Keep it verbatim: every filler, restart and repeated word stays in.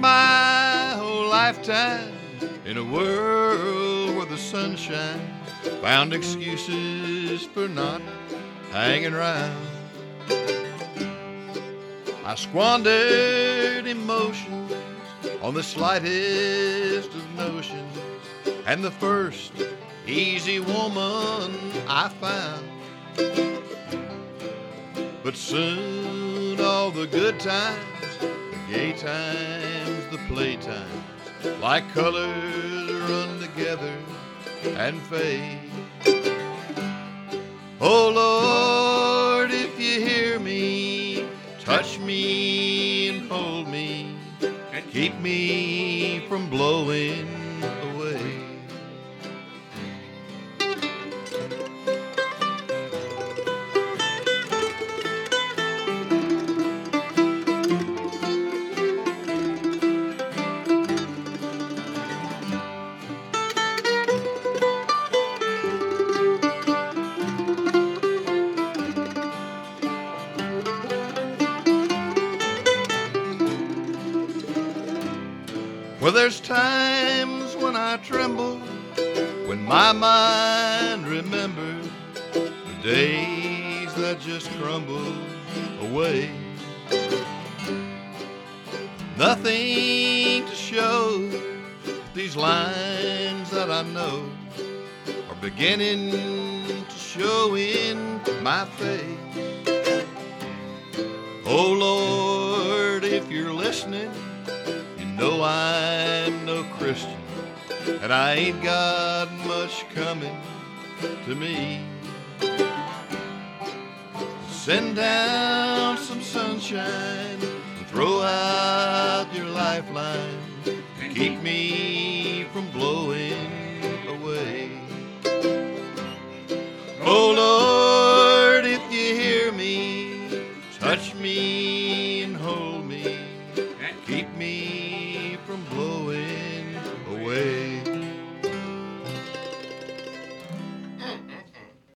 my whole lifetime in a world where the sun shines, found excuses for not hanging around. I squandered emotions on the slightest of notions, and the first easy woman I found. But soon all the good times, the gay times, the play times, like colors run together and fade. Oh Lord, if you hear me, touch me and hold me, and keep me from blowing away. Well, there's times when I tremble, when my mind remembers the days that just crumble away. Nothing to show, these lines that I know are beginning to show in my face. Oh Lord, if you're listening, no, I'm no Christian, and I ain't got much coming to me. Send down some sunshine throw out your lifeline, keep me from blowing